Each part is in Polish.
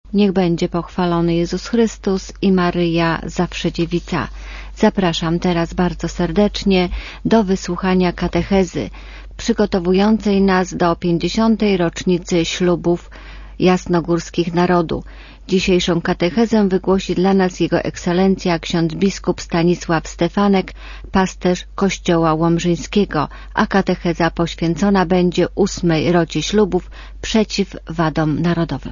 Niech będzie pochwalony Jezus Chrystus i Maryja zawsze dziewica. Zapraszam teraz bardzo serdecznie do wysłuchania katechezy przygotowującej nas do 50. rocznicy ślubów jasnogórskich narodu. Dzisiejszą katechezę wygłosi dla nas Jego Ekscelencja ksiądz biskup Stanisław Stefanek, pasterz Kościoła Łomżyńskiego, a katecheza poświęcona będzie 8. rocie ślubów przeciw wadom narodowym.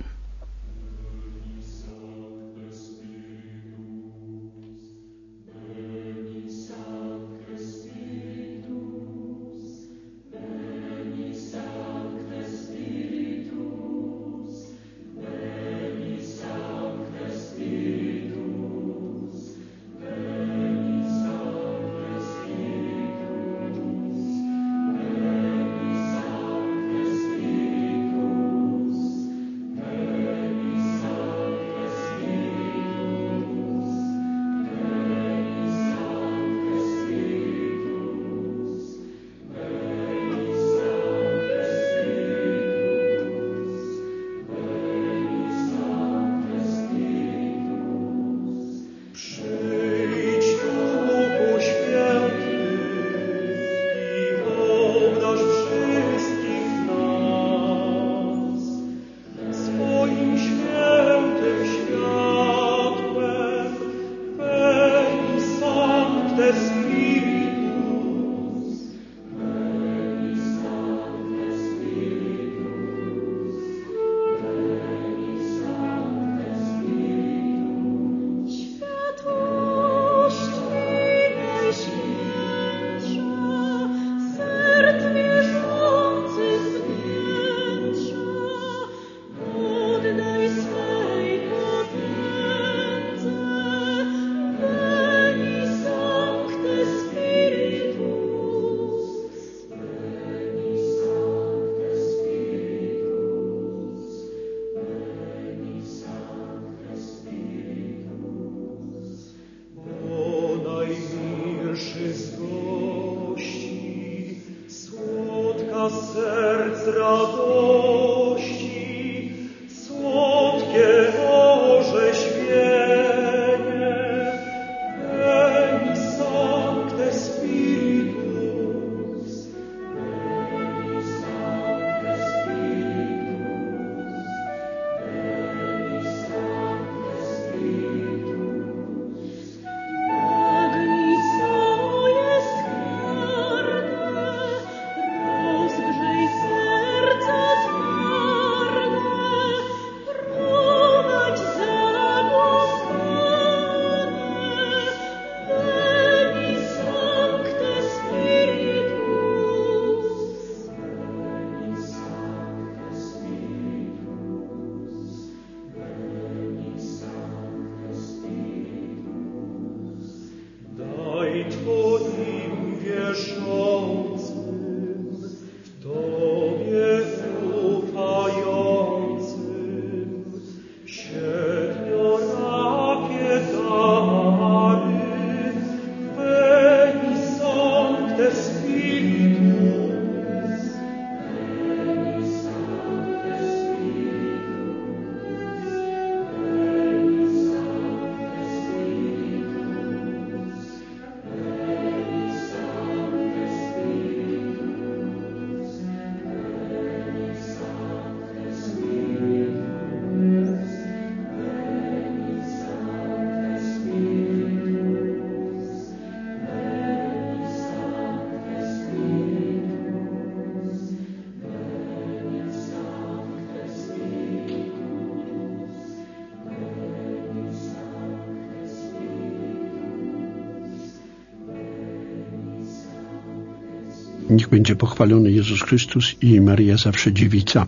Niech będzie pochwalony Jezus Chrystus i Maryja zawsze dziewica.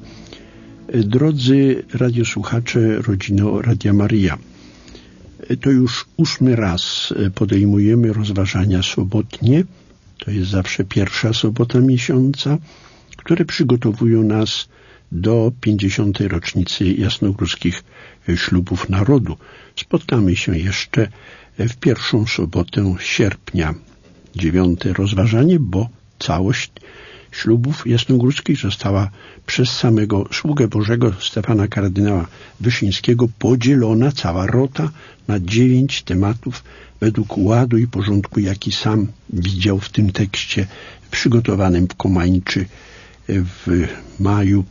Drodzy radiosłuchacze, rodzino Radia Maryja, to już 8. raz podejmujemy rozważania sobotnie. To jest zawsze pierwsza sobota miesiąca, które przygotowują nas do 50. rocznicy jasnogórskich ślubów narodu. Spotkamy się jeszcze w pierwszą sobotę sierpnia. 9. rozważanie, bo całość ślubów jasnogórskich została przez samego sługę Bożego Stefana kardynała Wyszyńskiego podzielona cała rota na 9 tematów według ładu i porządku, jaki sam widział w tym tekście przygotowanym w Komańczy w maju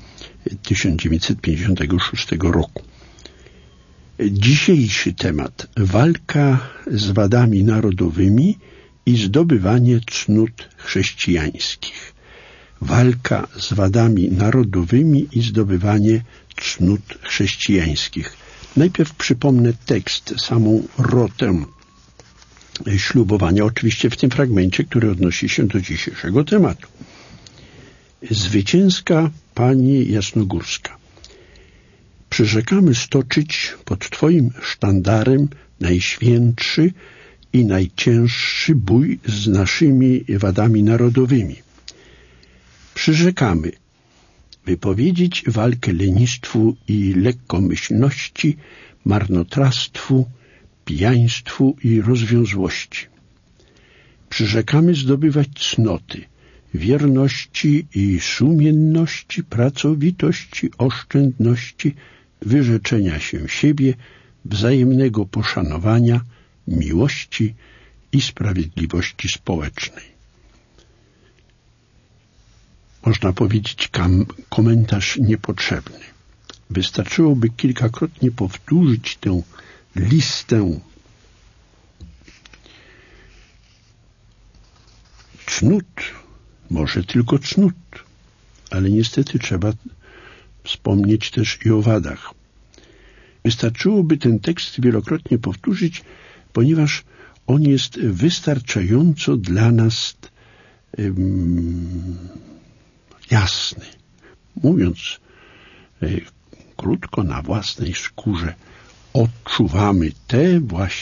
1956 roku. Dzisiejszy temat: walka z wadami narodowymi i zdobywanie cnót chrześcijańskich. Walka z wadami narodowymi i zdobywanie cnót chrześcijańskich. Najpierw przypomnę tekst, samą rotę ślubowania, oczywiście w tym fragmencie, który odnosi się do dzisiejszego tematu. Zwycięska Pani Jasnogórska, przyrzekamy stoczyć pod Twoim sztandarem najświętszy i najcięższy bój z naszymi wadami narodowymi. Przyrzekamy wypowiedzieć walkę lenistwu i lekkomyślności, marnotrawstwu, pijaństwu i rozwiązłości. Przyrzekamy zdobywać cnoty, wierności i sumienności, pracowitości, oszczędności, wyrzeczenia się siebie, wzajemnego poszanowania, miłości i sprawiedliwości społecznej. Można powiedzieć, komentarz niepotrzebny. Wystarczyłoby kilkakrotnie powtórzyć tę listę cnót, może tylko cnót, ale niestety trzeba wspomnieć też i o wadach. Wystarczyłoby ten tekst wielokrotnie powtórzyć, ponieważ on jest wystarczająco dla nas jasny. Mówiąc krótko, na własnej skórze odczuwamy te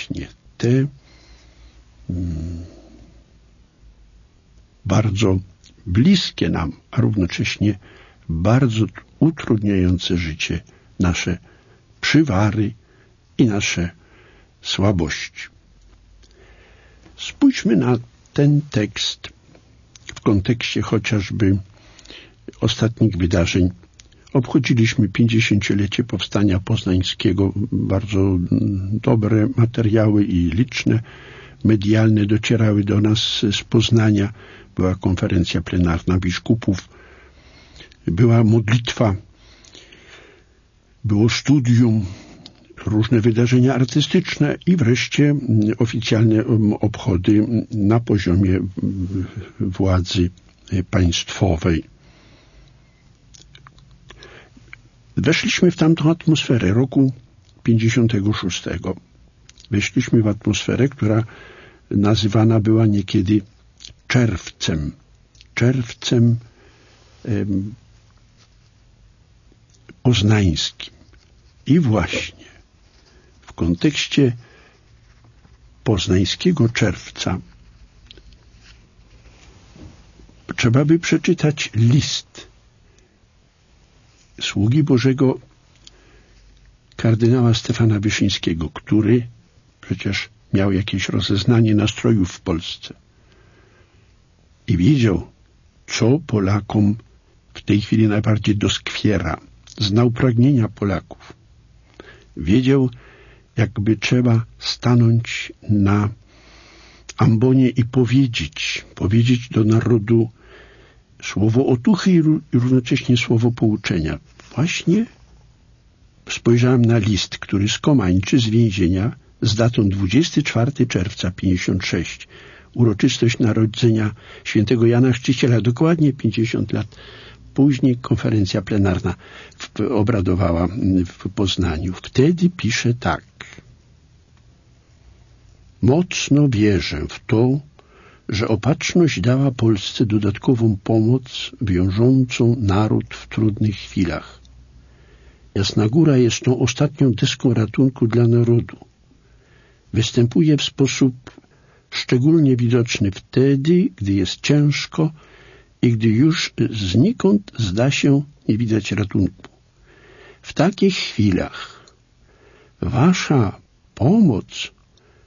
bardzo bliskie nam, a równocześnie bardzo utrudniające życie nasze przywary i nasze słabości. Spójrzmy na ten tekst w kontekście chociażby ostatnich wydarzeń. Obchodziliśmy 50-lecie powstania poznańskiego. Bardzo dobre materiały i liczne medialne docierały do nas z Poznania. Była konferencja plenarna biskupów, była modlitwa, było studium, różne wydarzenia artystyczne i wreszcie oficjalne obchody na poziomie władzy państwowej. Weszliśmy w tamtą atmosferę roku 56. Weszliśmy w atmosferę, która nazywana była niekiedy czerwcem poznańskim. I właśnie w kontekście poznańskiego czerwca trzeba by przeczytać list sługi Bożego kardynała Stefana Wyszyńskiego, który przecież miał jakieś rozeznanie nastrojów w Polsce i wiedział, co Polakom w tej chwili najbardziej doskwiera. Znał pragnienia Polaków. Wiedział, jakby trzeba stanąć na ambonie i powiedzieć do narodu słowo otuchy i równocześnie słowo pouczenia. Właśnie spojrzałem na list, który z Komańczy, z więzienia, z datą 24 czerwca 56. Uroczystość narodzenia świętego Jana Chrzciciela, dokładnie 50 lat później konferencja plenarna obradowała w Poznaniu. Wtedy pisze tak. Mocno wierzę w to, że Opatrzność dała Polsce dodatkową pomoc wiążącą naród w trudnych chwilach. Jasna Góra jest tą ostatnią deską ratunku dla narodu. Występuje w sposób szczególnie widoczny wtedy, gdy jest ciężko i gdy już znikąd zda się nie widać ratunku. W takich chwilach wasza pomoc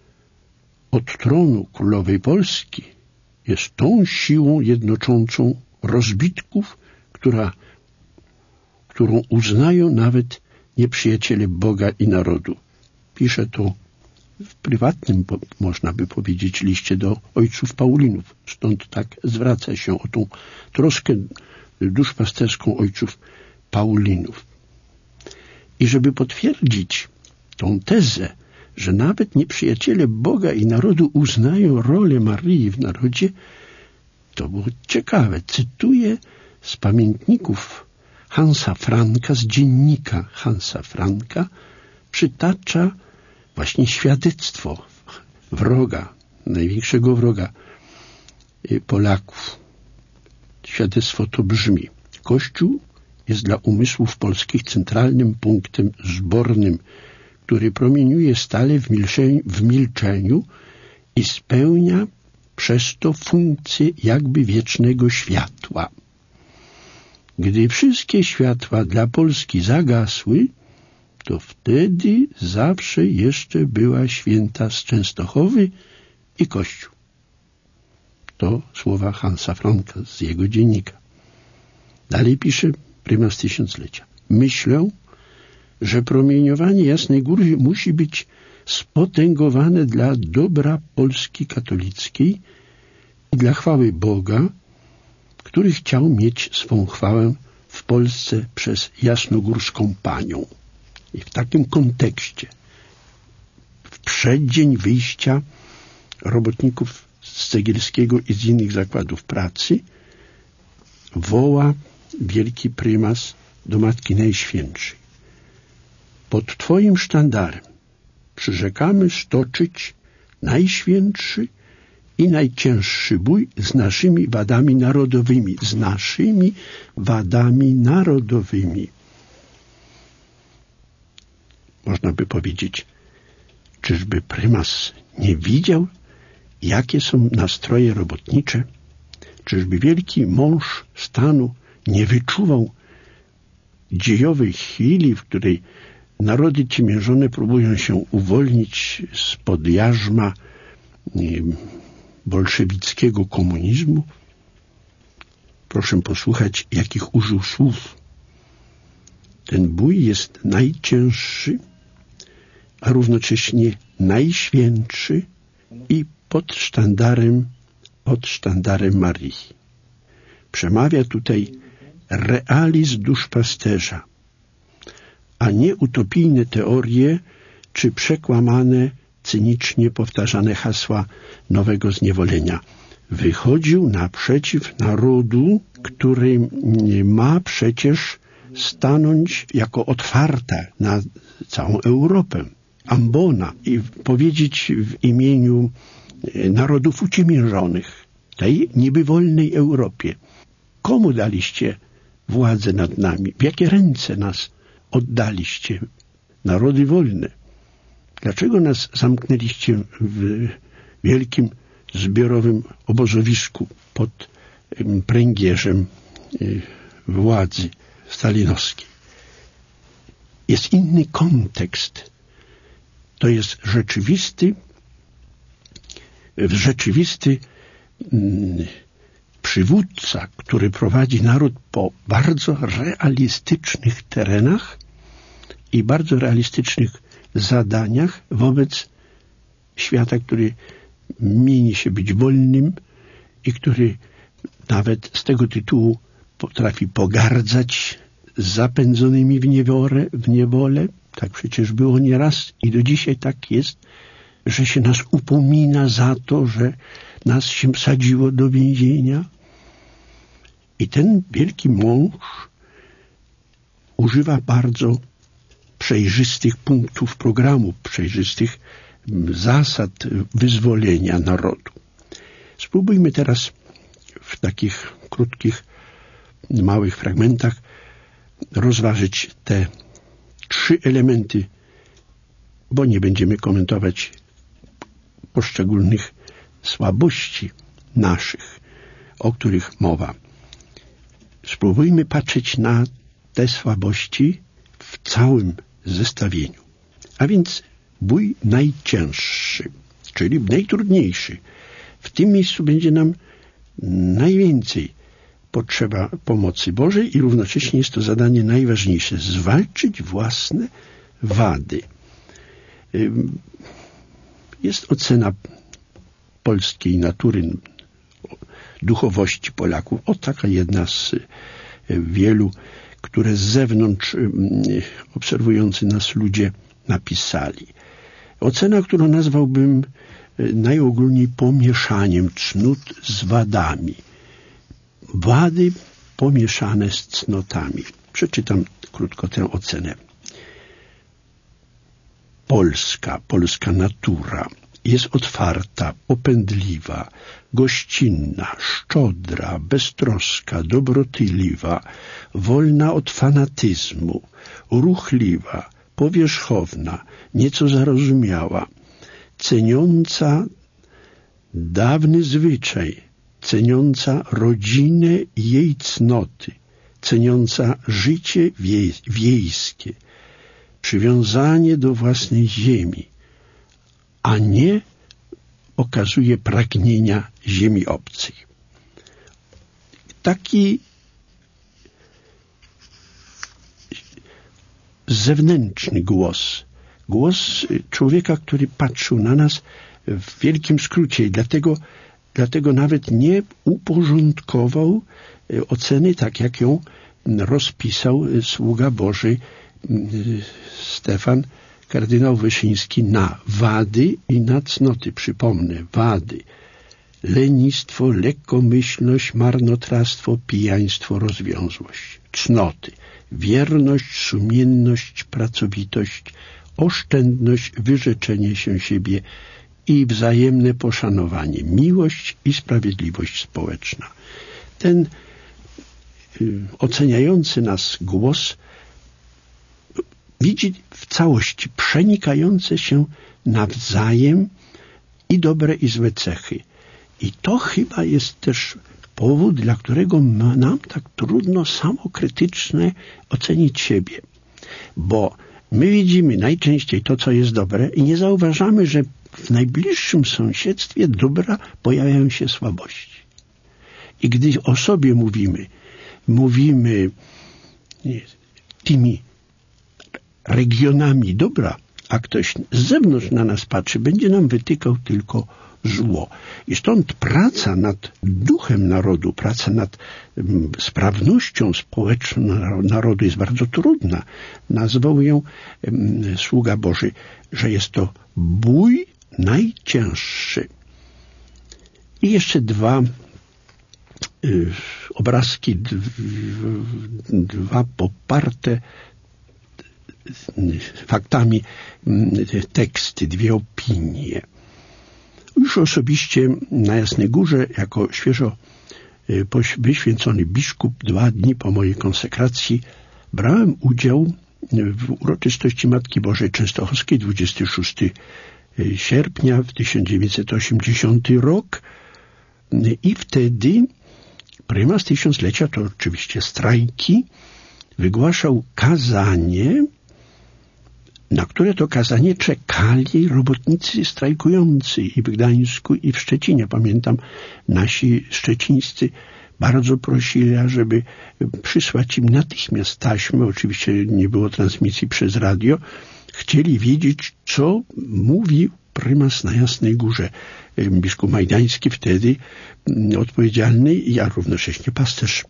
od tronu Królowej Polski jest tą siłą jednoczącą, rozbitków, którą uznają nawet nieprzyjaciele Boga i narodu. Pisze to w prywatnym, można by powiedzieć, liście do ojców Paulinów. Stąd tak zwraca się o tą troskę duszpasterską ojców Paulinów. I żeby potwierdzić tą tezę, że nawet nieprzyjaciele Boga i narodu uznają rolę Maryi w narodzie, to było ciekawe. Cytuję z pamiętników Hansa Franka, z dziennika Hansa Franka, przytacza właśnie świadectwo wroga, największego wroga Polaków. Świadectwo to brzmi: Kościół jest dla umysłów polskich centralnym punktem zbornym, który promieniuje stale w milczeniu i spełnia przez to funkcję jakby wiecznego światła. Gdy wszystkie światła dla Polski zagasły, to wtedy zawsze jeszcze była święta z Częstochowy i Kościół. To słowa Hansa Franka z jego dziennika. Dalej pisze prymas tysiąclecia. Myślę, że promieniowanie Jasnej Góry musi być spotęgowane dla dobra Polski katolickiej i dla chwały Boga, który chciał mieć swą chwałę w Polsce przez jasnogórską panią. I w takim kontekście, w przeddzień wyjścia robotników z Cegielskiego i z innych zakładów pracy, woła wielki prymas do Matki Najświętszej. Pod Twoim sztandarem przyrzekamy stoczyć najświętszy i najcięższy bój z naszymi wadami narodowymi. Z naszymi wadami narodowymi. Można by powiedzieć, czyżby prymas nie widział, jakie są nastroje robotnicze? Czyżby wielki mąż stanu nie wyczuwał dziejowej chwili, w której narody ciemiężone próbują się uwolnić spod jarzma bolszewickiego komunizmu? Proszę posłuchać, jakich użył słów. Ten bój jest najcięższy, a równocześnie najświętszy i pod sztandarem Marii. Przemawia tutaj realizm duszpasterza, a nie utopijne teorie czy przekłamane, cynicznie powtarzane hasła nowego zniewolenia. Wychodził naprzeciw narodu, który ma przecież stanąć jako otwarta na całą Europę, ambona, i powiedzieć w imieniu narodów uciemiężonych, tej niby wolnej Europie: komu daliście władzę nad nami? W jakie ręce nas oddaliście, narody wolne? Dlaczego nas zamknęliście w wielkim zbiorowym obozowisku pod pręgierzem władzy stalinowskiej? Jest inny kontekst. To jest rzeczywisty przywódca, który prowadzi naród po bardzo realistycznych terenach i bardzo realistycznych zadaniach wobec świata, który mieni się być wolnym i który nawet z tego tytułu potrafi pogardzać zapędzonymi w niewolę. Tak przecież było nieraz i do dzisiaj tak jest, że się nas upomina za to, że nas się wsadziło do więzienia. I ten wielki mąż używa bardzo przejrzystych punktów programu, przejrzystych zasad wyzwolenia narodu. Spróbujmy teraz w takich krótkich, małych fragmentach rozważyć te 3 elementy, bo nie będziemy komentować poszczególnych słabości naszych, o których mowa. Spróbujmy patrzeć na te słabości w całym zestawieniu. A więc bój najcięższy, czyli najtrudniejszy. W tym miejscu będzie nam najwięcej potrzeba pomocy Bożej i równocześnie jest to zadanie najważniejsze, zwalczyć własne wady. Jest ocena polskiej natury, duchowości Polaków. Taka jedna z wielu, które z zewnątrz obserwujący nas ludzie napisali. Ocena, którą nazwałbym najogólniej pomieszaniem cnót z wadami. Wady pomieszane z cnotami. Przeczytam krótko tę ocenę. Polska natura jest otwarta, popędliwa, gościnna, szczodra, beztroska, dobrotliwa, wolna od fanatyzmu, ruchliwa, powierzchowna, nieco zarozumiała, ceniąca dawny zwyczaj, ceniąca rodzinę i jej cnoty, ceniąca życie wiejskie, przywiązanie do własnej ziemi, a nie okazuje pragnienia ziemi obcej. Taki zewnętrzny głos człowieka, który patrzył na nas w wielkim skrócie i dlatego nawet nie uporządkował oceny tak, jak ją rozpisał sługa Boży Stefan kardynał Wyszyński na wady i na cnoty. Przypomnę, wady: lenistwo, lekkomyślność, marnotrawstwo, pijaństwo, rozwiązłość. Cnoty: wierność, sumienność, pracowitość, oszczędność, wyrzeczenie się siebie i wzajemne poszanowanie, miłość i sprawiedliwość społeczna. Ten oceniający nas głos widzi w całości przenikające się nawzajem i dobre i złe cechy. I to chyba jest też powód, dla którego nam tak trudno samokrytycznie ocenić siebie. Bo my widzimy najczęściej to, co jest dobre i nie zauważamy, że w najbliższym sąsiedztwie dobra pojawiają się słabości. I gdy o sobie mówimy tymi regionami dobra, a ktoś z zewnątrz na nas patrzy, będzie nam wytykał tylko zło. I stąd praca nad duchem narodu, praca nad sprawnością społeczną narodu jest bardzo trudna. Nazwał ją sługa Boży, że jest to bój najcięższy. I jeszcze dwa obrazki, dwa poparte faktami teksty, dwie opinie. Już osobiście na Jasnej Górze, jako świeżo wyświęcony biskup, 2 dni po mojej konsekracji, brałem udział w uroczystości Matki Bożej Częstochowskiej, 26 sierpnia w 1980 rok. I wtedy prymas tysiąclecia, to oczywiście strajki, wygłaszał kazanie, na które to kazanie czekali robotnicy strajkujący i w Gdańsku, i w Szczecinie. Pamiętam, nasi szczecińscy bardzo prosili, żeby przysłać im natychmiast taśmę. Oczywiście nie było transmisji przez radio. Chcieli wiedzieć, co mówi prymas na Jasnej Górze. Biskup Majdański wtedy odpowiedzialny, ja równocześnie pasterz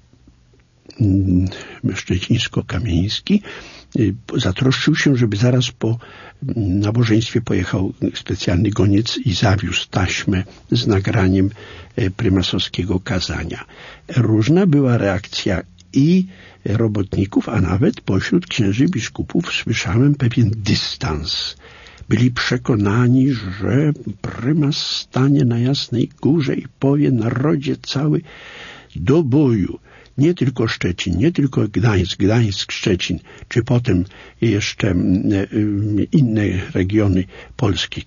szczecińsko-kamieński, zatroszczył się, żeby zaraz po nabożeństwie pojechał specjalny goniec i zawiózł taśmę z nagraniem prymasowskiego kazania. Różna była reakcja i robotników, a nawet pośród księży biskupów słyszałem pewien dystans. Byli przekonani, że prymas stanie na Jasnej Górze i powie narodzie cały do boju. Nie tylko Szczecin, nie tylko Gdańsk, Szczecin, czy potem jeszcze inne regiony Polski,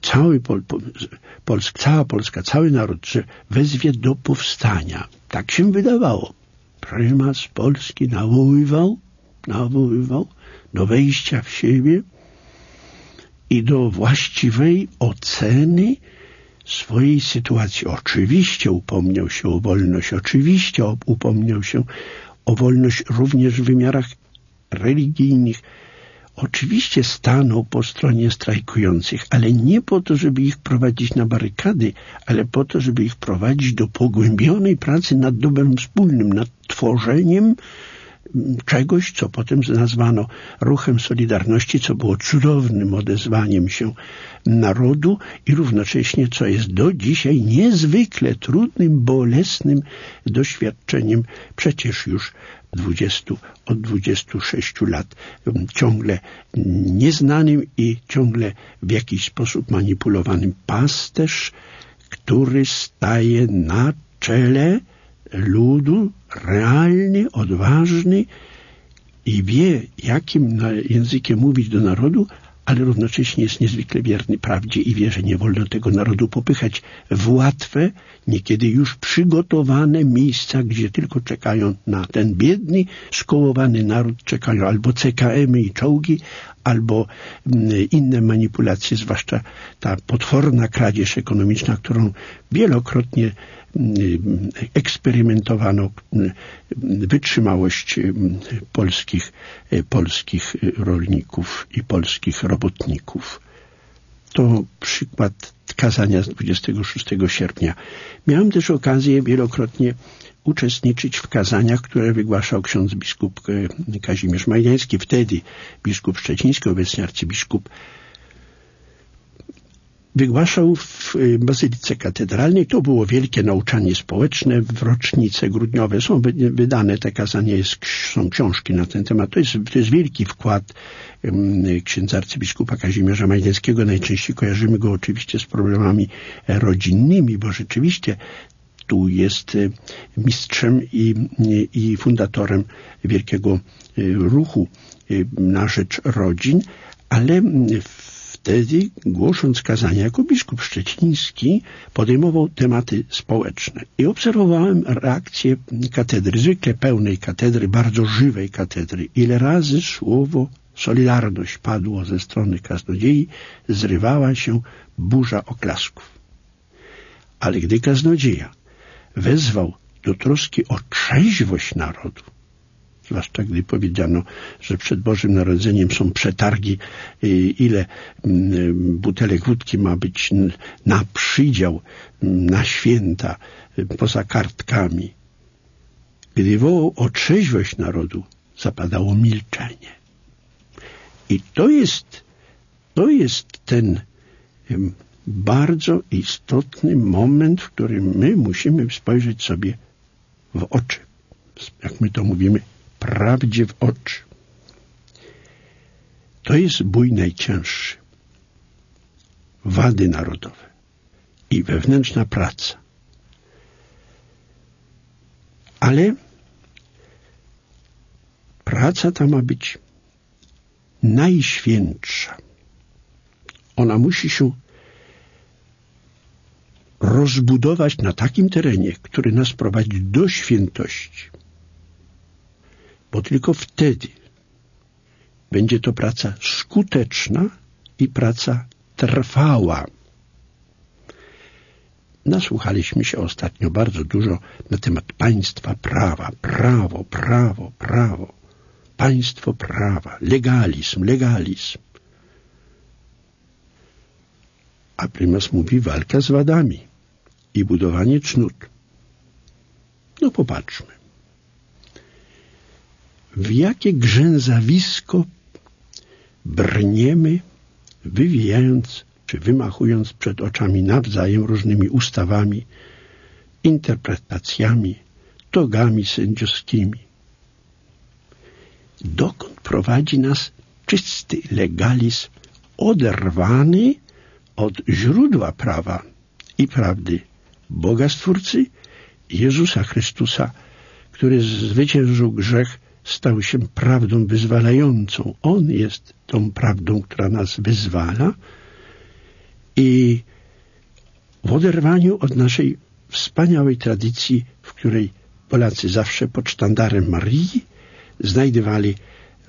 cała Polska, cały naród, że wezwie do powstania. Tak się wydawało. Prymas Polski nawoływał do wejścia w siebie i do właściwej oceny swojej sytuacji oczywiście upomniał się o wolność, oczywiście upomniał się o wolność również w wymiarach religijnych. Oczywiście stanął po stronie strajkujących, ale nie po to, żeby ich prowadzić na barykady, ale po to, żeby ich prowadzić do pogłębionej pracy nad dobrem wspólnym, nad tworzeniem czegoś, co potem nazwano ruchem Solidarności, co było cudownym odezwaniem się narodu i równocześnie, co jest do dzisiaj niezwykle trudnym, bolesnym doświadczeniem przecież już od 26 lat ciągle nieznanym i ciągle w jakiś sposób manipulowanym. Pasterz, który staje na czele ludu, realny, odważny i wie, jakim językiem mówić do narodu, ale równocześnie jest niezwykle wierny prawdzie i wie, że nie wolno tego narodu popychać w łatwe, niekiedy już przygotowane miejsca, gdzie tylko czekają na ten biedny, skołowany naród, czekają albo CKM-y i czołgi, albo inne manipulacje, zwłaszcza ta potworna kradzież ekonomiczna, którą wielokrotnie eksperymentowano, wytrzymałość polskich rolników i polskich robotników. To przykład kazania z 26 sierpnia. Miałem też okazję wielokrotnie uczestniczyć w kazaniach, które wygłaszał ksiądz biskup Kazimierz Majdański, wtedy biskup szczeciński, obecnie arcybiskup. Wygłaszał w Bazylice Katedralnej. To było wielkie nauczanie społeczne w rocznice grudniowe. Są wydane te kazania, są książki na ten temat. To jest wielki wkład księdza arcybiskupa Kazimierza Majdańskiego. Najczęściej kojarzymy go oczywiście z problemami rodzinnymi, bo rzeczywiście tu jest mistrzem i fundatorem wielkiego ruchu na rzecz rodzin, ale wtedy, głosząc kazania jako biskup szczeciński, podejmował tematy społeczne. I obserwowałem reakcję katedry, zwykle pełnej katedry, bardzo żywej katedry. Ile razy słowo Solidarność padło ze strony kaznodziei, zrywała się burza oklasków. Ale gdy kaznodzieja wezwał do troski o trzeźwość narodu, zwłaszcza gdy powiedziano, że przed Bożym Narodzeniem są przetargi, ile butelek wódki ma być na przydział, na święta, poza kartkami. Gdy wołał o trzeźwość narodu, zapadało milczenie. I to jest ten bardzo istotny moment, w którym my musimy spojrzeć sobie w oczy. Jak my to mówimy, prawdzie w oczy. To jest bój najcięższy. Wady narodowe i wewnętrzna praca. Ale praca ta ma być najświętsza. Ona musi się rozbudować na takim terenie, który nas prowadzi do świętości. Bo tylko wtedy będzie to praca skuteczna i praca trwała. Nasłuchaliśmy się ostatnio bardzo dużo na temat państwa prawa. Prawo, prawo, prawo. Państwo prawa. Legalizm, legalizm. A prymas mówi walka z wadami i budowanie cnót. No popatrzmy. W jakie grzęzawisko brniemy, wywijając czy wymachując przed oczami nawzajem różnymi ustawami, interpretacjami, togami sędziowskimi. Dokąd prowadzi nas czysty legalizm, oderwany od źródła prawa i prawdy Boga Stwórcy, Jezusa Chrystusa, który zwyciężył grzech, stał się prawdą wyzwalającą. On jest tą prawdą, która nas wyzwala i w oderwaniu od naszej wspaniałej tradycji, w której Polacy zawsze pod sztandarem Marii znajdowali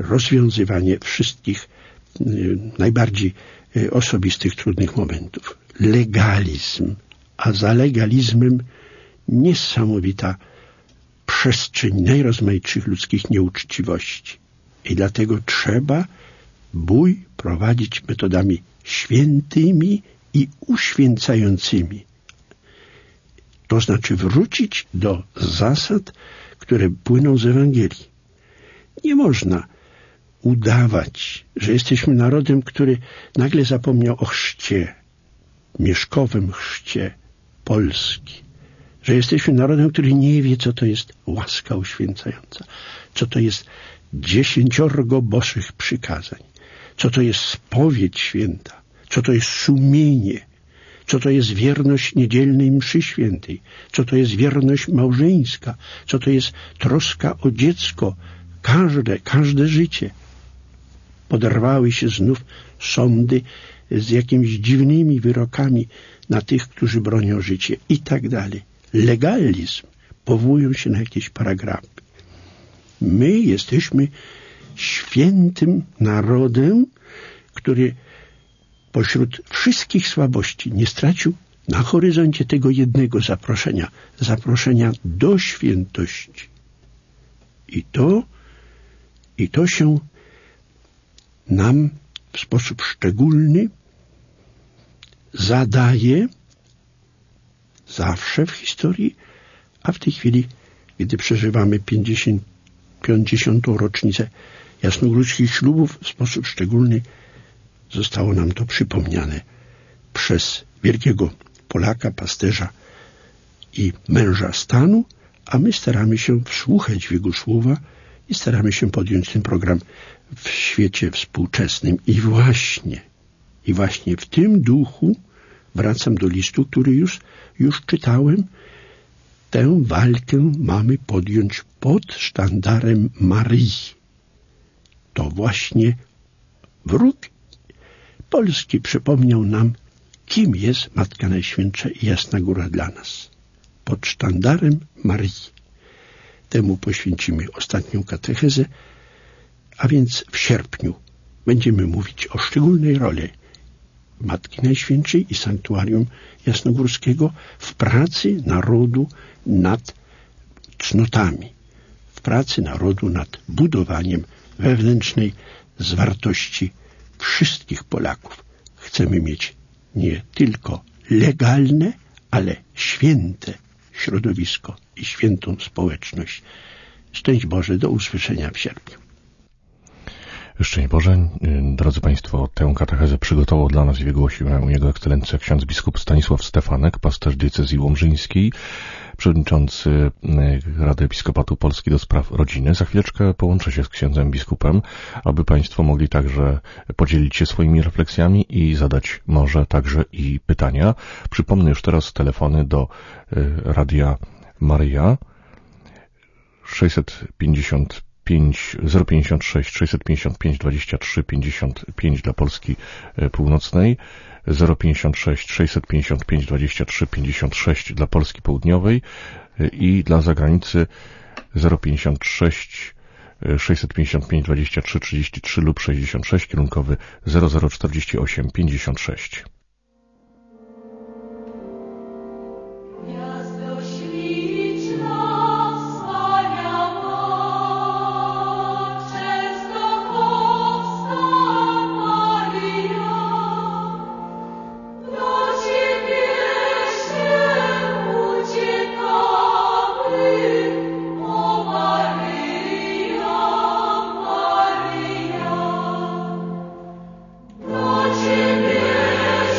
rozwiązywanie wszystkich najbardziej osobistych, trudnych momentów. legalizm, a za legalizmem niesamowita przestrzeń najrozmaitszych ludzkich nieuczciwości. I dlatego trzeba bój prowadzić metodami świętymi i uświęcającymi. To znaczy wrócić do zasad, które płyną z Ewangelii. Nie można udawać, że jesteśmy narodem, który nagle zapomniał o chrzcie, mieszkowym chrzcie Polski. Że jesteśmy narodem, który nie wie, co to jest łaska uświęcająca, co to jest 10 Bożych przykazań, co to jest spowiedź święta, co to jest sumienie, co to jest wierność niedzielnej mszy świętej, co to jest wierność małżeńska, co to jest troska o dziecko, każde życie. Poderwały się znów sądy z jakimiś dziwnymi wyrokami na tych, którzy bronią życie i tak dalej. Legalizm, powołują się na jakieś paragrafy. My jesteśmy świętym narodem, który pośród wszystkich słabości nie stracił na horyzoncie tego jednego zaproszenia do świętości. I to się nam w sposób szczególny zadaje zawsze w historii, a w tej chwili, gdy przeżywamy 50. rocznicę jasnogórskich ślubów, w sposób szczególny zostało nam to przypomniane przez wielkiego Polaka, pasterza i męża stanu, a my staramy się wsłuchać w jego słowa i staramy się podjąć ten program w świecie współczesnym. I właśnie w tym duchu wracam do listu, który już czytałem. Tę walkę mamy podjąć pod sztandarem Maryi. To właśnie wróg Polski przypomniał nam, kim jest Matka Najświętsza i Jasna Góra dla nas. Pod sztandarem Maryi. Temu poświęcimy ostatnią katechezę, a więc w sierpniu będziemy mówić o szczególnej roli Matki Najświętszej i Sanktuarium Jasnogórskiego w pracy narodu nad cnotami, w pracy narodu nad budowaniem wewnętrznej zwartości wszystkich Polaków. Chcemy mieć nie tylko legalne, ale święte środowisko i świętą społeczność. Szczęść Boże, do usłyszenia w sierpniu. Szczęść Boże, drodzy Państwo, tę katechezę przygotował dla nas i wygłosił Jego Ekscelencja ksiądz biskup Stanisław Stefanek, pasterz diecezji łomżyńskiej, przewodniczący Rady Episkopatu Polski do spraw rodziny. Za chwileczkę połączę się z księdzem biskupem, aby Państwo mogli także podzielić się swoimi refleksjami i zadać może także i pytania. Przypomnę już teraz telefony do Radia Maryja 056 655 23 55 dla Polski Północnej, 056 655 23 56 dla Polski Południowej i dla zagranicy 056 655 23 33 lub 66 kierunkowy 0048 56. Ciebie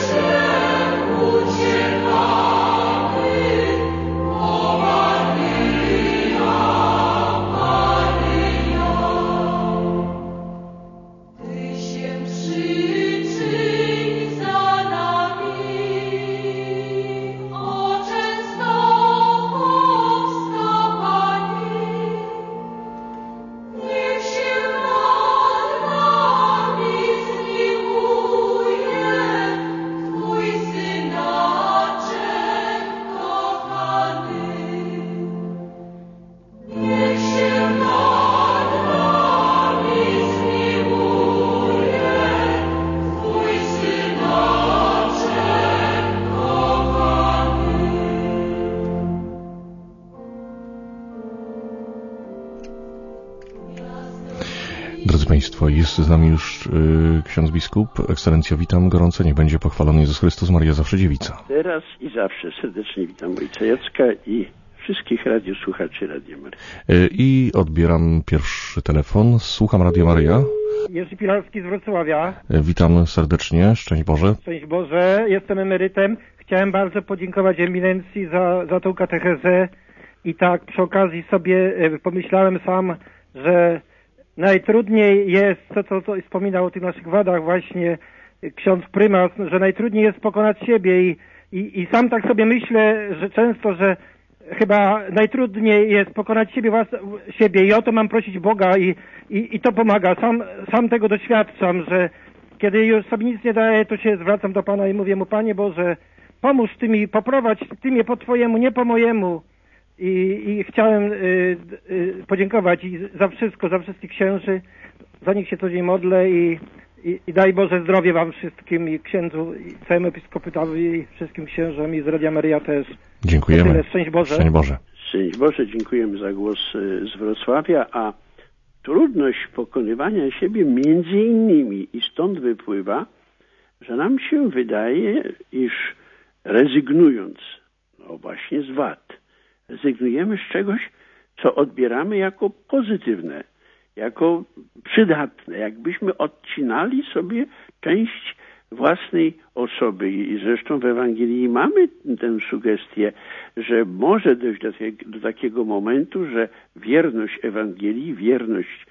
Państwo, jest z nami już ksiądz biskup. Ekscelencjo, witam gorąco, niech będzie pochwalony Jezus Chrystus, Maria zawsze dziewica. Teraz i zawsze serdecznie witam ojca Jacka i wszystkich radiosłuchaczy Radia Maryja. I odbieram pierwszy telefon. Słucham Radia Maryja. Jerzy Pilarski z Wrocławia. Witam serdecznie, szczęść Boże. Szczęść Boże, jestem emerytem. Chciałem bardzo podziękować eminencji za tą katechezę i tak przy okazji sobie pomyślałem sam, że najtrudniej jest, co wspominał o tych naszych wadach właśnie ksiądz prymas, że najtrudniej jest pokonać siebie i sam tak sobie myślę, że często, że chyba najtrudniej jest pokonać siebie i o to mam prosić Boga i to pomaga. Sam tego doświadczam, że kiedy już sobie nic nie daje, to się zwracam do Pana i mówię mu: Panie Boże, pomóż Ty mi, poprowadź Ty mnie po Twojemu, nie po mojemu. I chciałem podziękować za wszystko, za wszystkich księży, za nich się co dzień modlę i daj Boże zdrowie Wam wszystkim i księdzu, i całemu episkopatowi, i wszystkim księżom i z Radia Maryja też. Dziękujemy. Tyle. Szczęść Boże. Szczęść Boże. Szczęść Boże, dziękujemy za głos z Wrocławia, a trudność pokonywania siebie między innymi i stąd wypływa, że nam się wydaje, iż rezygnując właśnie z wad, rezygnujemy z czegoś, co odbieramy jako pozytywne, jako przydatne, jakbyśmy odcinali sobie część własnej osoby. I zresztą w Ewangelii mamy tę sugestię, że może dojść do takiego momentu, że wierność Ewangelii, wierność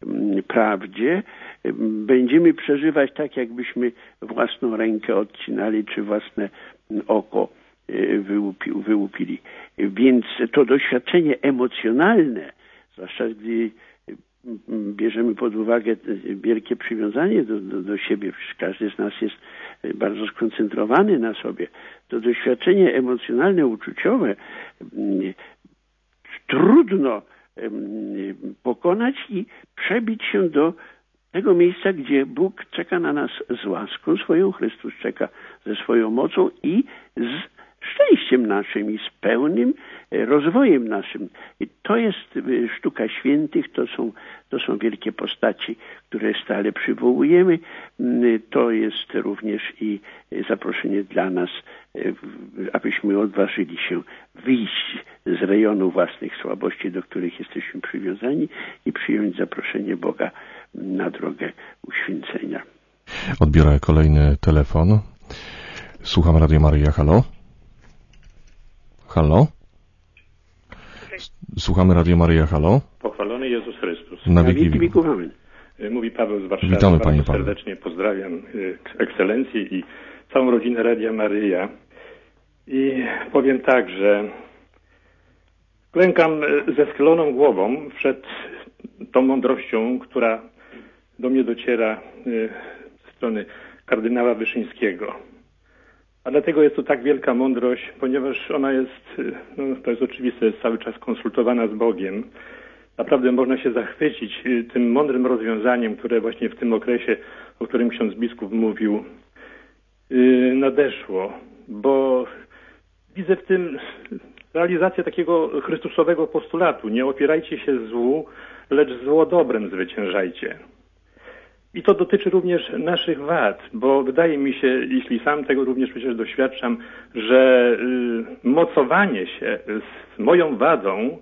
prawdzie będziemy przeżywać tak, jakbyśmy własną rękę odcinali, czy własne oko wyłupili. Więc to doświadczenie emocjonalne, zwłaszcza gdy bierzemy pod uwagę wielkie przywiązanie do siebie, przecież każdy z nas jest bardzo skoncentrowany na sobie, to doświadczenie emocjonalne, uczuciowe trudno pokonać i przebić się do tego miejsca, gdzie Bóg czeka na nas z łaską swoją, Chrystus czeka ze swoją mocą i z szczęściem naszym i z pełnym rozwojem naszym. I to jest sztuka świętych, to są wielkie postaci, które stale przywołujemy. To jest również i zaproszenie dla nas, abyśmy odważyli się wyjść z rejonu własnych słabości, do których jesteśmy przywiązani, i przyjąć zaproszenie Boga na drogę uświęcenia. Odbiorę kolejny telefon. Słucham Radio Maryja. Halo? Halo? Słuchamy Radio Maryja. Halo? Pochwalony Jezus Chrystus. Na wieki wieków. Mówi Paweł z Warszawy. Witamy, bardzo panie Paweł. serdecznie pozdrawiam ekscelencję i całą rodzinę Radia Maryja. I powiem tak, że klękam ze schyloną głową przed tą mądrością, która do mnie dociera ze strony kardynała Wyszyńskiego. A dlatego jest to tak wielka mądrość, ponieważ ona jest, to jest oczywiste, jest cały czas konsultowana z Bogiem. Naprawdę można się zachwycić tym mądrym rozwiązaniem, które właśnie w tym okresie, o którym ksiądz biskup mówił, nadeszło. Bo widzę w tym realizację takiego chrystusowego postulatu. Nie opierajcie się złu, lecz zło dobrem zwyciężajcie. I to dotyczy również naszych wad, bo wydaje mi się, jeśli sam tego również przecież doświadczam, że mocowanie się z moją wadą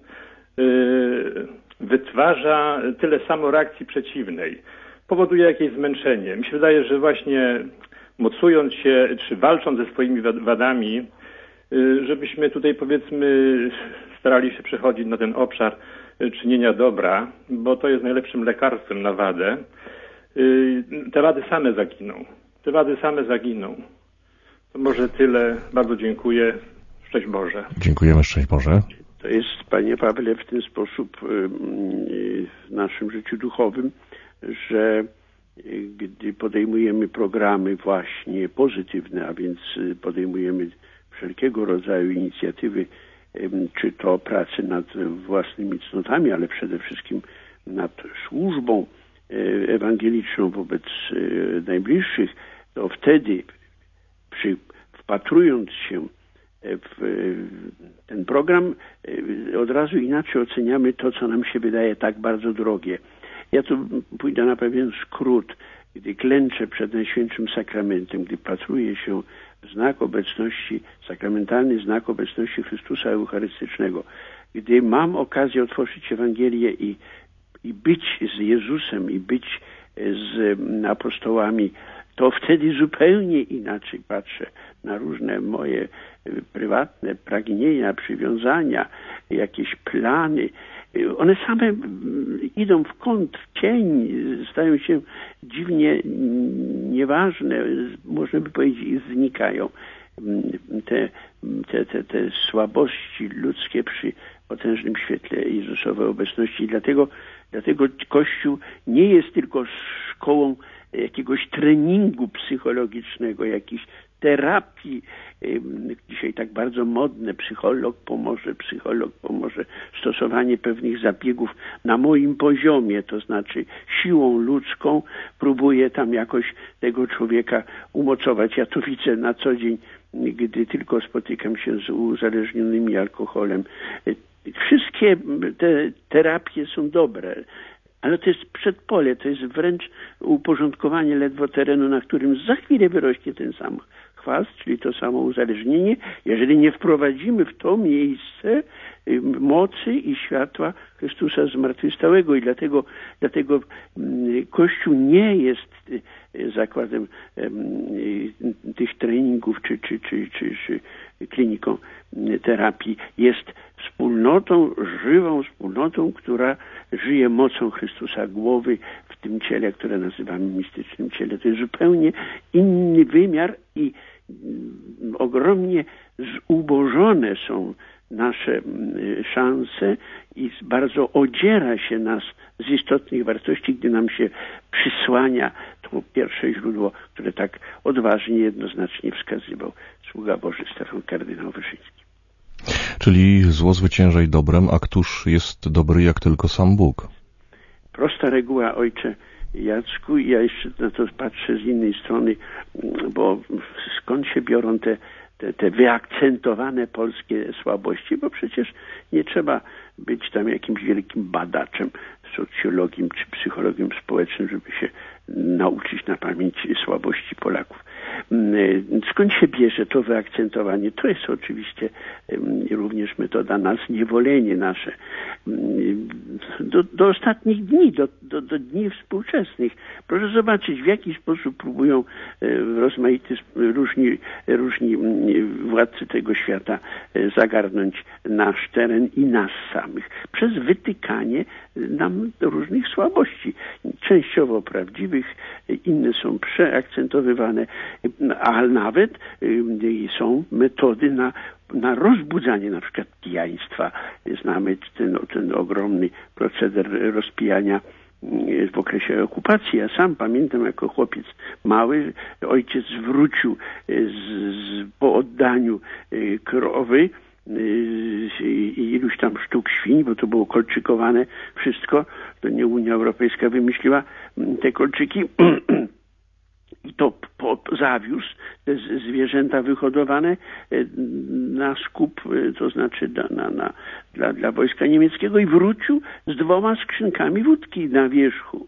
wytwarza tyle samo reakcji przeciwnej. Powoduje jakieś zmęczenie. Mi się wydaje, że właśnie mocując się, czy walcząc ze swoimi wadami, żebyśmy tutaj, powiedzmy, starali się przechodzić na ten obszar czynienia dobra, bo to jest najlepszym lekarstwem na wadę. Te wady same zaginą. Te wady same zaginą. To może tyle. Bardzo dziękuję. Szczęść Boże. Dziękujemy. Szczęść Boże. To jest, panie Pawle, w ten sposób w naszym życiu duchowym, że gdy podejmujemy programy właśnie pozytywne, a więc podejmujemy wszelkiego rodzaju inicjatywy, czy to pracy nad własnymi cnotami, ale przede wszystkim nad służbą ewangeliczną wobec najbliższych, to wtedy wpatrując się w ten program, od razu inaczej oceniamy to, co nam się wydaje tak bardzo drogie. Ja tu pójdę na pewien skrót. Gdy klęczę przed Najświętszym Sakramentem, gdy patruję się w znak obecności, sakramentalny znak obecności Chrystusa Eucharystycznego, gdy mam okazję otworzyć Ewangelię i być z Jezusem, i być z apostołami, to wtedy zupełnie inaczej patrzę na różne moje prywatne pragnienia, przywiązania, jakieś plany. One same idą w kąt, w cień, stają się dziwnie nieważne, można by powiedzieć, i znikają. Te słabości ludzkie przy potężnym świetle Jezusowej obecności. I dlatego Kościół nie jest tylko szkołą jakiegoś treningu psychologicznego, jakiejś terapii. Dzisiaj tak bardzo modne, psycholog pomoże, stosowanie pewnych zabiegów na moim poziomie, to znaczy siłą ludzką próbuję tam jakoś tego człowieka umocować. Ja to widzę na co dzień, gdy tylko spotykam się z uzależnionymi alkoholem. Wszystkie te terapie są dobre, ale to jest przedpole, to jest wręcz uporządkowanie ledwo terenu, na którym za chwilę wyrośnie ten sam chwast, czyli to samo uzależnienie, jeżeli nie wprowadzimy w to miejsce mocy i światła Chrystusa zmartwychwstałego. I dlatego Kościół nie jest zakładem tych treningów czy kliniką terapii. Jest wspólnotą, żywą wspólnotą, która żyje mocą Chrystusa głowy w tym ciele, które nazywamy mistycznym ciele. To jest zupełnie inny wymiar i ogromnie zubożone są nasze szanse i bardzo odziera się nas z istotnych wartości, gdy nam się przysłania to pierwsze źródło, które tak odważnie, jednoznacznie wskazywał sługa Boży Stefan kardynał Wyszyński. Czyli zło zwyciężaj dobrem, a któż jest dobry jak tylko sam Bóg? Prosta reguła, ojcze Jacku, i ja jeszcze na to patrzę z innej strony, bo skąd się biorą te wyakcentowane polskie słabości, bo przecież nie trzeba być tam jakimś wielkim badaczem, socjologiem czy psychologiem społecznym, żeby się nauczyć na pamięć słabości Polaków. Skąd się bierze to wyakcentowanie? To jest oczywiście również metoda na zniewolenie nasze. Do ostatnich dni, do dni współczesnych. Proszę zobaczyć, w jaki sposób próbują rozmaity różni władcy tego świata zagarnąć nasz teren i nas samych. Przez wytykanie nam różnych słabości. Częściowo prawdziwych, inne są przeakcentowywane, a nawet są metody na rozbudzanie na przykład pijaństwa. Znamy ten ogromny proceder rozpijania w okresie okupacji. Ja sam pamiętam jako chłopiec mały, ojciec wrócił po oddaniu krowy i iluś tam sztuk świń, bo to było kolczykowane wszystko, to nie Unia Europejska wymyśliła te kolczyki i to zawiózł te zwierzęta wyhodowane na skup, to znaczy dla wojska niemieckiego, i wrócił z 2 skrzynkami wódki na wierzchu.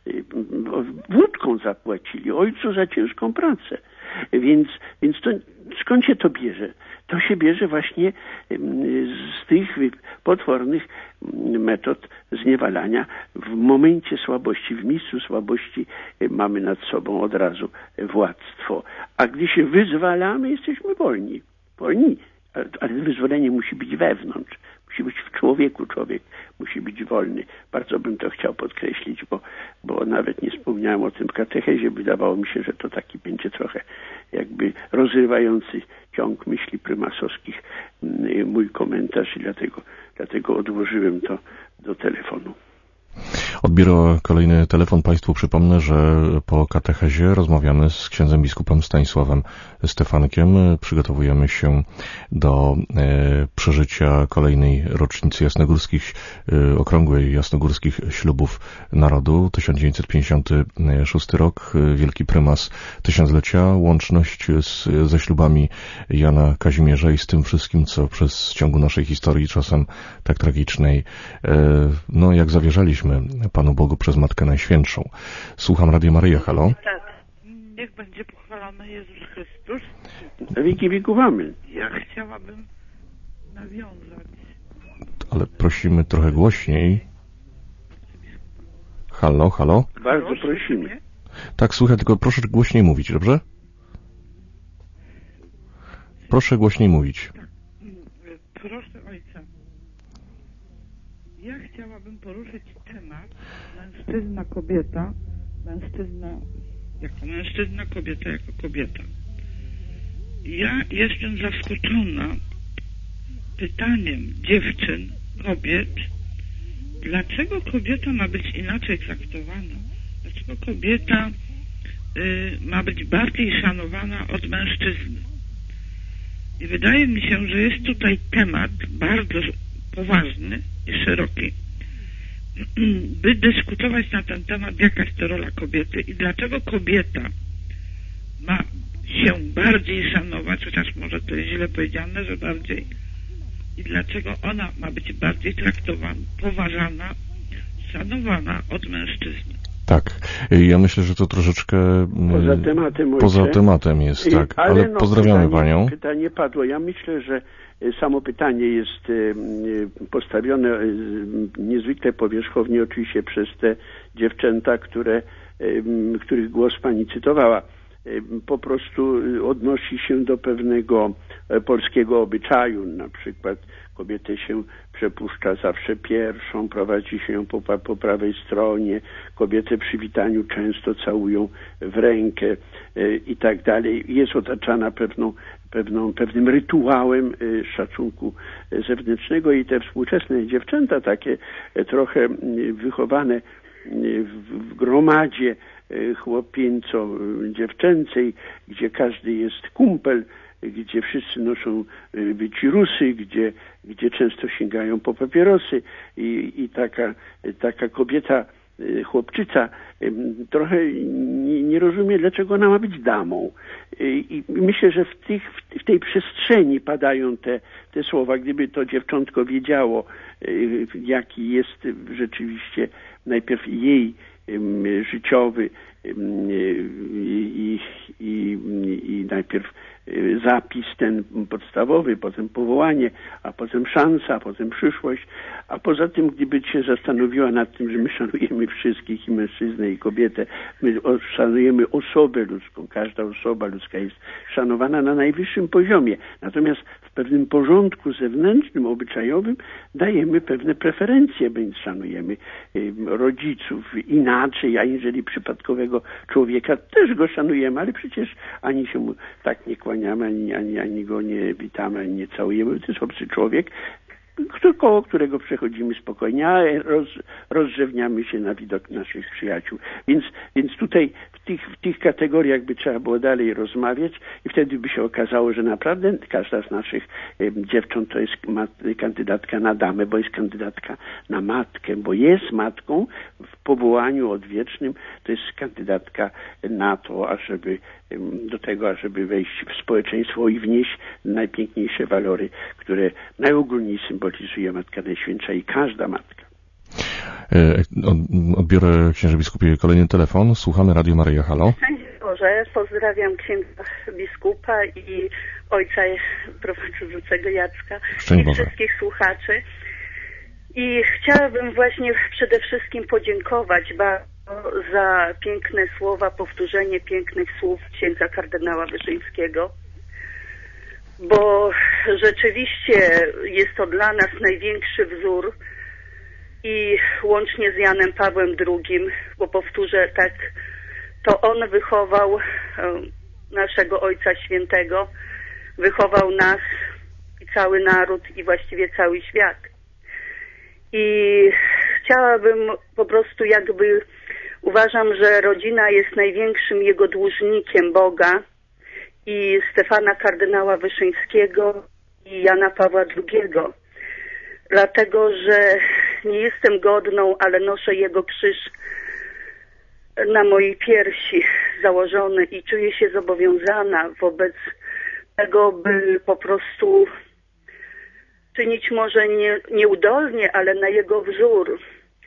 Wódką zapłacili ojcu za ciężką pracę. Więc to skąd się to bierze? To się bierze właśnie z tych potwornych metod zniewalania. W momencie słabości, w miejscu słabości mamy nad sobą od razu władztwo. A gdy się wyzwalamy, jesteśmy wolni. Ale wyzwolenie musi być wewnątrz. Musi być w człowieku. Człowiek musi być wolny. Bardzo bym to chciał podkreślić, bo nawet nie wspomniałem o tym w katechezie. Wydawało mi się, że to taki będzie trochę jakby rozrywający ciąg myśli prymasowskich mój komentarz i dlatego odłożyłem to do telefonu. Odbiorę kolejny telefon. Państwu przypomnę, że po katechezie rozmawiamy z księdzem biskupem Stanisławem Stefankiem. Przygotowujemy się do przeżycia kolejnej rocznicy okrągłej jasnogórskich ślubów narodu. 1956 rok, wielki prymas tysiąclecia, łączność ze ślubami Jana Kazimierza i z tym wszystkim, co w ciągu naszej historii, czasem tak tragicznej, jak zawierzaliśmy Panu Bogu przez Matkę Najświętszą. Słucham Radio Maryja, halo. Tak. Niech będzie pochwalony Jezus Chrystus. Na wieki wieków amen. Ja chciałabym nawiązać. Ale prosimy trochę głośniej. Halo, halo? Bardzo prosimy. Tak, słuchaj, tylko proszę głośniej mówić, dobrze? Proszę głośniej mówić. Tak. Proszę Ojca. Ja chciałabym poruszyć temat mężczyzna, kobieta. Mężczyzna jako mężczyzna, kobieta jako kobieta. Ja jestem zaskoczona pytaniem dziewczyn, kobiet, dlaczego kobieta ma być inaczej traktowana? Dlaczego kobieta ma być bardziej szanowana od mężczyzny? I wydaje mi się, że jest tutaj temat bardzo poważny i szeroki, by dyskutować na ten temat, jaka jest to rola kobiety i dlaczego kobieta ma się bardziej szanować, chociaż może to jest źle powiedziane, że bardziej, i dlaczego ona ma być bardziej traktowana, poważana, szanowana od mężczyzny. Tak, ja myślę, że to troszeczkę poza tematem jest, tak, ale pozdrawiamy Panią. Pytanie padło. Ja myślę, że samo pytanie jest postawione niezwykle powierzchownie, oczywiście przez te dziewczęta, których głos Pani cytowała. Po prostu odnosi się do pewnego polskiego obyczaju. Na przykład kobietę się przepuszcza zawsze pierwszą, prowadzi się ją po prawej stronie, kobietę przy witaniu często całują w rękę i tak dalej. Jest otaczana pewnym rytuałem szacunku zewnętrznego i te współczesne dziewczęta, takie trochę wychowane w gromadzie chłopieńco-dziewczęcej, gdzie każdy jest kumpel, gdzie wszyscy noszą wirusy, gdzie często sięgają po papierosy i taka kobieta, chłopczyca trochę nie rozumie, dlaczego ona ma być damą. I myślę, że w tej przestrzeni padają te słowa. Gdyby to dziewczątko wiedziało, jaki jest rzeczywiście najpierw jej życiowy i najpierw zapis ten podstawowy, potem powołanie, a potem szansa, a potem przyszłość, a poza tym, gdyby się zastanowiła nad tym, że my szanujemy wszystkich, i mężczyznę, i kobietę, my szanujemy osobę ludzką, każda osoba ludzka jest szanowana na najwyższym poziomie, natomiast w pewnym porządku zewnętrznym, obyczajowym dajemy pewne preferencje, więc szanujemy rodziców inaczej, a jeżeli przypadkowego człowieka też go szanujemy, ale przecież ani się mu tak nie kłaniamy, ani go nie witamy, ani nie całujemy. To jest obcy człowiek, koło którego przechodzimy spokojnie, a rozrzewniamy się na widok naszych przyjaciół. Więc tutaj w tych kategoriach by trzeba było dalej rozmawiać i wtedy by się okazało, że naprawdę każda z naszych dziewcząt to jest kandydatka na damę, bo jest kandydatka na matkę, bo jest matką w powołaniu odwiecznym, to jest kandydatka na to, ażeby wejść w społeczeństwo i wnieść najpiękniejsze walory, które najogólniej symbolizuje Matka Najświętsza i każda matka. Odbiorę, księże biskupie, kolejny telefon. Słuchamy Radio Maryja, halo. Szczęść Boże, pozdrawiam księdza biskupa i ojca prowadzącego Jacka i wszystkich słuchaczy. I chciałabym właśnie przede wszystkim podziękować bardzo za piękne słowa, powtórzenie pięknych słów księdza kardynała Wyszyńskiego, bo rzeczywiście jest to dla nas największy wzór i łącznie z Janem Pawłem II, bo powtórzę tak, to on wychował naszego Ojca Świętego, wychował nas i cały naród i właściwie cały świat. I chciałabym po prostu uważam, że rodzina jest największym jego dłużnikiem Boga i Stefana kardynała Wyszyńskiego i Jana Pawła II. Dlatego, że nie jestem godną, ale noszę jego krzyż na mojej piersi założony i czuję się zobowiązana wobec tego, by po prostu czynić może nieudolnie, ale na jego wzór.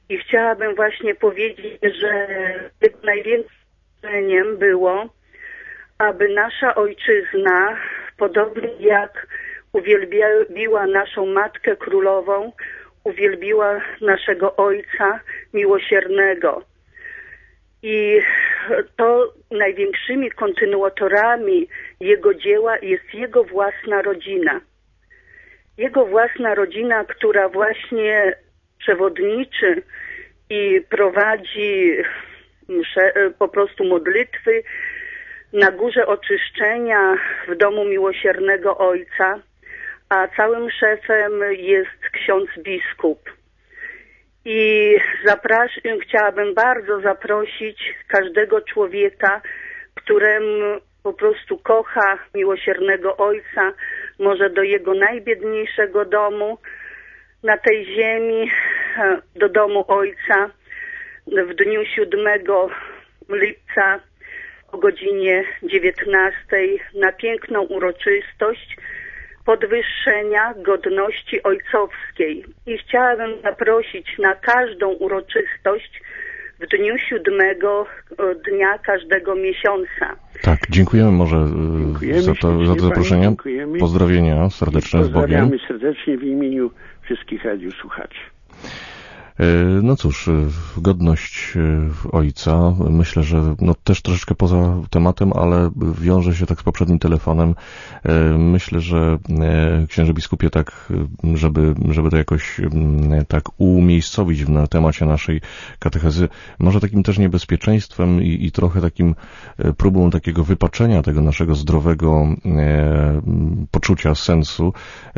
I chciałabym właśnie powiedzieć, że jego największym marzeniem było, aby nasza ojczyzna, podobnie jak uwielbiła naszą Matkę Królową, uwielbiła naszego Ojca Miłosiernego. I to największymi kontynuatorami jego dzieła jest jego własna rodzina. Jego własna rodzina, która właśnie przewodniczy i prowadzi po prostu modlitwy na Górze Oczyszczenia w Domu Miłosiernego Ojca, a całym szefem jest ksiądz biskup. I chciałabym bardzo zaprosić każdego człowieka, którym po prostu kocha Miłosiernego Ojca, może do jego najbiedniejszego domu na tej ziemi, do domu Ojca w dniu 7 lipca o godzinie 19 na piękną uroczystość podwyższenia godności ojcowskiej. I chciałabym zaprosić na każdą uroczystość w dniu 7 dnia każdego miesiąca. Tak, dziękujemy może za to zaproszenie. Pozdrowienia serdeczne z Bogiem. Pozdrawiamy serdecznie w imieniu wszystkich radiosłuchaczy. No cóż, godność ojca, myślę, że no też troszeczkę poza tematem, ale wiąże się tak z poprzednim telefonem. Myślę, że księże biskupie tak, żeby to jakoś tak umiejscowić na temacie naszej katechezy, może takim też niebezpieczeństwem i trochę takim próbą takiego wypaczenia tego naszego zdrowego poczucia sensu,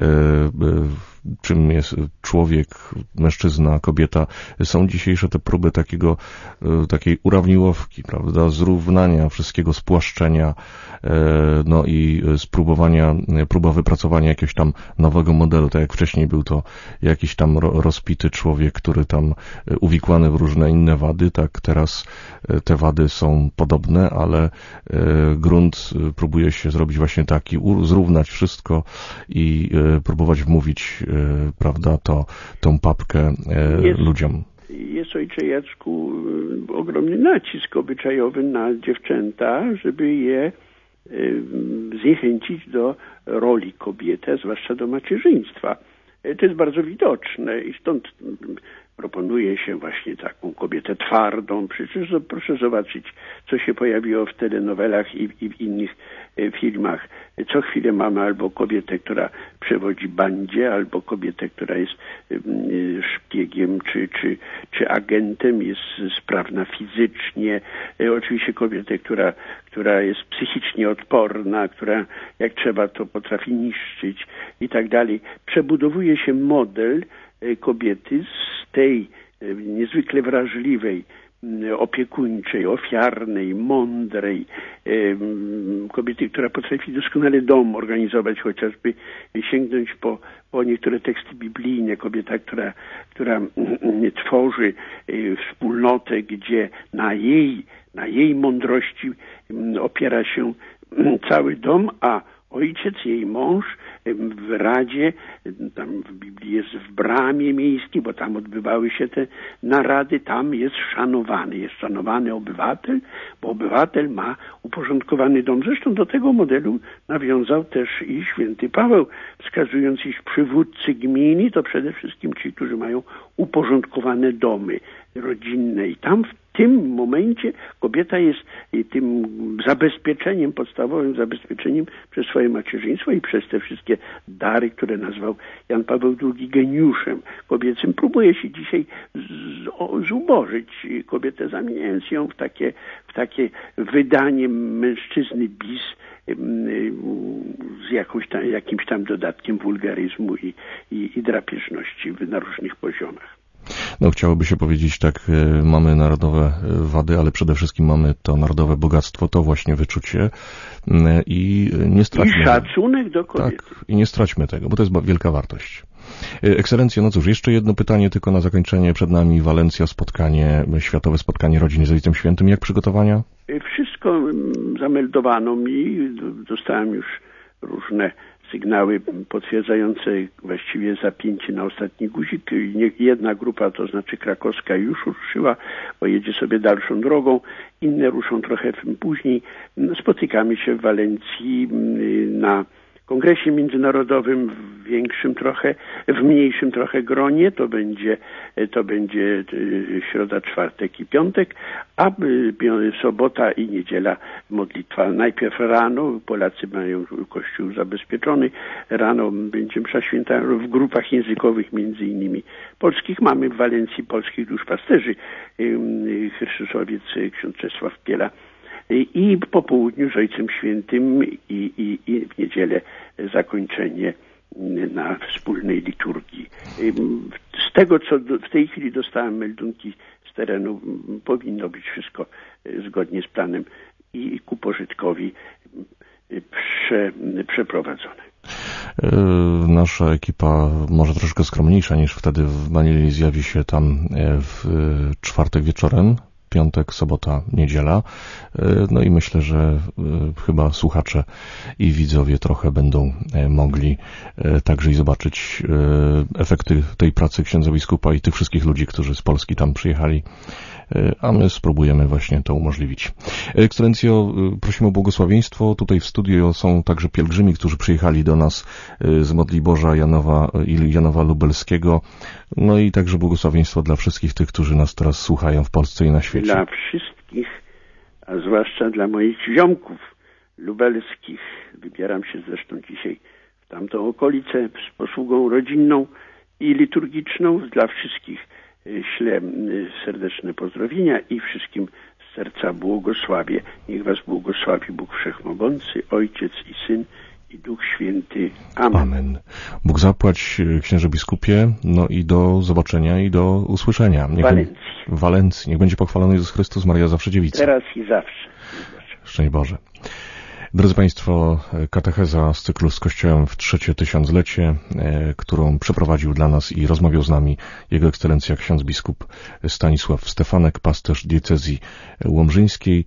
czym jest człowiek, mężczyzna, kobieta, są dzisiejsze te próby takiej urawniłowki, prawda, zrównania wszystkiego, spłaszczenia, no i próba wypracowania jakiegoś tam nowego modelu, tak jak wcześniej był to jakiś tam rozpity człowiek, który tam uwikłany w różne inne wady, tak teraz te wady są podobne, ale grunt próbuje się zrobić właśnie taki, zrównać wszystko i próbować wmówić, prawda, tą papkę ludziom. Jest, ojcze Jacku, ogromny nacisk obyczajowy na dziewczęta, żeby je zniechęcić do roli kobiety, zwłaszcza do macierzyństwa. To jest bardzo widoczne i stąd proponuje się właśnie taką kobietę twardą. Przecież proszę zobaczyć, co się pojawiło w telenowelach i w innych filmach. Co chwilę mamy albo kobietę, która przewodzi bandzie, albo kobietę, która jest szpiegiem czy agentem, jest sprawna fizycznie. Oczywiście kobietę, która jest psychicznie odporna, która jak trzeba to potrafi niszczyć i tak dalej. Przebudowuje się model kobiety z tej niezwykle wrażliwej, opiekuńczej, ofiarnej, mądrej kobiety, która potrafi doskonale dom organizować, chociażby sięgnąć po niektóre teksty biblijne. Kobieta, która tworzy wspólnotę, gdzie na jej mądrości opiera się cały dom, a ojciec, jej mąż w Radzie, tam w Biblii jest w bramie miejskiej, bo tam odbywały się te narady, tam jest szanowany obywatel, bo obywatel ma uporządkowany dom. Zresztą do tego modelu nawiązał też i święty Paweł, wskazując, iż przywódcy gminy to przede wszystkim ci, którzy mają uporządkowane domy rodzinne i tam w tym momencie kobieta jest tym zabezpieczeniem, podstawowym zabezpieczeniem przez swoje macierzyństwo i przez te wszystkie dary, które nazwał Jan Paweł II geniuszem kobiecym. Próbuje się dzisiaj zubożyć kobietę, zamieniając ją w takie wydanie mężczyzny bis z jakimś tam dodatkiem wulgaryzmu i drapieżności na różnych poziomach. No, chciałoby się powiedzieć tak, mamy narodowe wady, ale przede wszystkim mamy to narodowe bogactwo, to właśnie wyczucie i nie straćmy. I szacunek do kobiety. Tak, i nie straćmy tego, bo to jest wielka wartość. Ekscelencjo, no cóż, jeszcze jedno pytanie tylko na zakończenie. Przed nami Walencja, światowe spotkanie rodziny z Ojcem Świętym. Jak przygotowania? Wszystko zameldowano mi, dostałem już różne sygnały potwierdzające właściwie zapięcie na ostatni guzik. Jedna grupa, to znaczy krakowska, już ruszyła, bo jedzie sobie dalszą drogą, inne ruszą trochę później. Spotykamy się w Walencji na kongresie międzynarodowym w większym trochę, w mniejszym trochę gronie, to będzie środa, czwartek i piątek, a sobota i niedziela modlitwa. Najpierw rano, Polacy mają kościół zabezpieczony, rano będzie msza święta w grupach językowych, między innymi polskich. Mamy w Walencji polskich duszpasterzy, Chrzysztowiec, ksiądz Czesław Piela, i po południu z Ojcem Świętym i w niedzielę zakończenie na wspólnej liturgii. Z tego, co w tej chwili dostałem meldunki z terenu, powinno być wszystko zgodnie z planem i ku pożytkowi przeprowadzone. Nasza ekipa, może troszkę skromniejsza niż wtedy w Manili, zjawi się tam w czwartek wieczorem, piątek, sobota, niedziela. No i myślę, że chyba słuchacze i widzowie trochę będą mogli także i zobaczyć efekty tej pracy księdza biskupa i tych wszystkich ludzi, którzy z Polski tam przyjechali, a my spróbujemy właśnie to umożliwić. Ekscelencjo, prosimy o błogosławieństwo. Tutaj w studio są także pielgrzymi, którzy przyjechali do nas z Modliborza Janowa Lubelskiego. No i także błogosławieństwo dla wszystkich tych, którzy nas teraz słuchają w Polsce i na świecie. Dla wszystkich, a zwłaszcza dla moich ziomków lubelskich. Wybieram się zresztą dzisiaj w tamtą okolicę z posługą rodzinną i liturgiczną. Dla wszystkich ślę serdeczne pozdrowienia i wszystkim z serca błogosławię. Niech was błogosławi Bóg Wszechmogący, Ojciec i Syn i Duch Święty. Amen. Amen. Bóg zapłać, księże biskupie, no i do zobaczenia i do usłyszenia. W Walencji. Niech będzie pochwalony Jezus Chrystus, Maria zawsze dziewica. Teraz i zawsze. Szczęść Boże. Drodzy Państwo, katecheza z cyklu z Kościołem w 3. tysiąclecie, którą przeprowadził dla nas i rozmawiał z nami Jego Ekscelencja ksiądz biskup Stanisław Stefanek, pasterz diecezji łomżyńskiej.